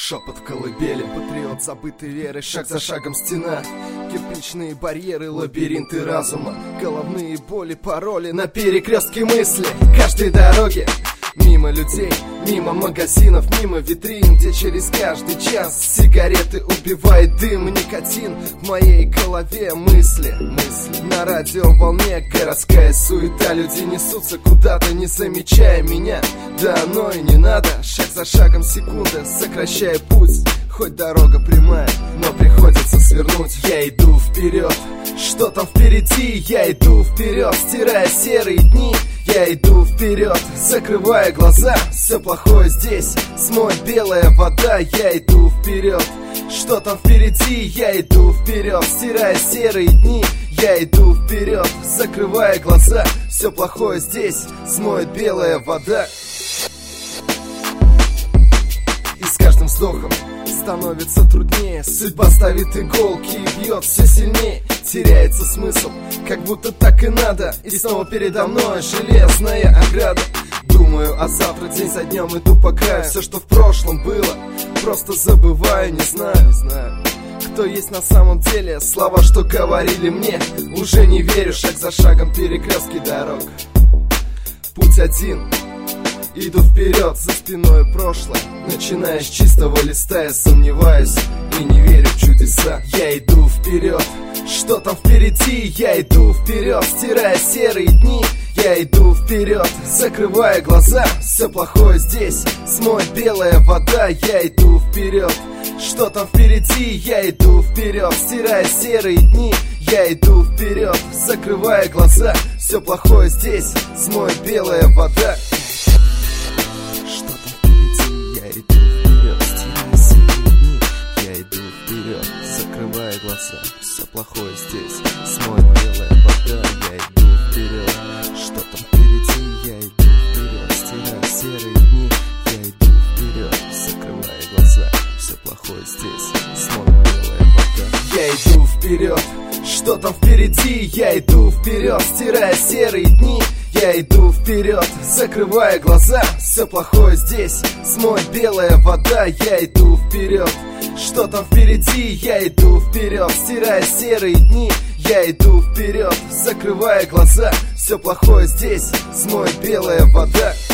Шепот в колыбели, патриот забытой веры, шаг за шагом стена. Кирпичные барьеры, лабиринты разума, головные боли, пароли на перекрестке мысли. Каждой дороги мимо людей, мимо магазинов, мимо витрин, где через каждый час сигареты убивает дым, никотин. В моей голове мысли на радиоволне городская суета. Люди несутся куда-то, не замечая меня. Да оно и не надо, шаг за шагом секунда, сокращая путь. Хоть дорога прямая, но приходится свернуть. Я иду вперед, что там впереди? Я иду вперед, стирая серые дни. Я иду вперед, закрывая глаза. Все плохое здесь смоет белая вода. Я иду вперед, что там впереди? Я иду вперед, стирая серые дни. Я иду вперед, закрывая глаза. Все плохое здесь смоет белая вода. И с каждым вздохом становится труднее. Судьба ставит иголки и бьет все сильнее. Теряется смысл, как будто так и надо. И снова передо мной железная ограда. Думаю, а завтра день за днем иду по краю. Все, что в прошлом было, просто забываю. Не знаю, кто есть на самом деле. Слова, что говорили мне, уже не верю. Шаг за шагом перекрестки дорог. Путь один, иду вперед, за спиной прошлое. Начиная с чистого листа, я сомневаюсь и не верю в чудеса. Я иду вперед, что там впереди? Я иду вперед, стирая серые дни. Я иду вперед, закрывая глаза. Все плохое здесь смоет белая вода. Я иду вперед, что там впереди? Я иду вперед, стирая серые дни. Я иду вперед, закрывая глаза. Все плохое здесь смоет белая вода. Закрывая глаза, все плохое здесь смоет белая вода. Я иду вперед, что там впереди? Я иду вперед, стирая серые дни. Я иду вперед, закрывая глаза. Все плохое здесь смоет белая вода. Я иду вперед, что там впереди? Я иду вперед, стирая серые дни. Я иду вперед, закрывая глаза. Все плохое здесь смоет белая вода. Я иду вперед, что там впереди? Я иду вперед, стирая серые дни. Я иду вперед, закрывая глаза. Все плохое здесь смоет белая вода.